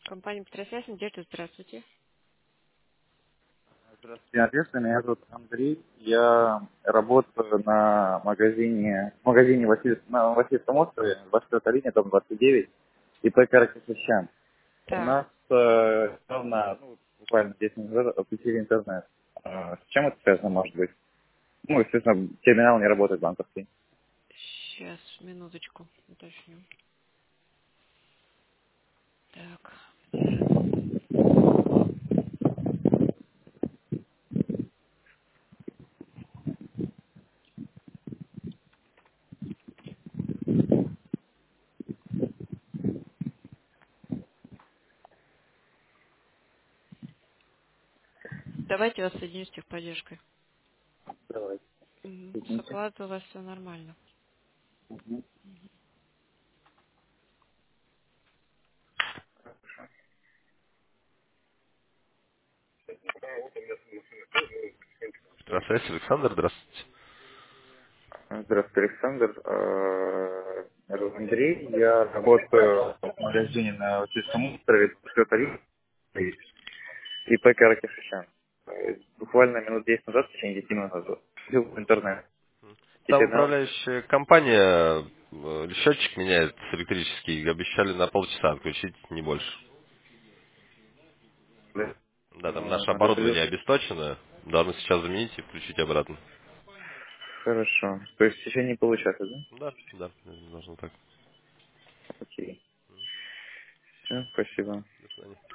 Компания Петросвязь, Надежда, здравствуйте. Здравствуйте, Надежда. Меня зовут Андрей. Я работаю в магазине на Васильевском острове, 24 линия, дом 29, ИП Каракасичан. У Так, нас недавно, буквально 10 минут назад, отключили интернет. С чем это связано, может быть? Естественно, терминал не работает банковский. сейчас, минуточку, уточню. Так, давайте я вас соединю с техподдержкой. Давайте. С оплатой у вас все нормально. Здравствуйте, Александр, здравствуйте. Здравствуйте, Александр. Меня зовут Андрей. Я работаю в магазине на Васильевском острове, 24 линия. ИП Каракишичан. Буквально минут 10 назад, в течение 10 минут назад, включил в интернет. Там Теперь на... управляющая компания, счетчик меняет электрический, обещали на полчаса отключить, не больше. Да, там наше оборудование обесточено, должны сейчас заменить и включить обратно. Хорошо. То есть в течение получаса, да? Да, да, должно так. Окей. Все, спасибо. До свидания.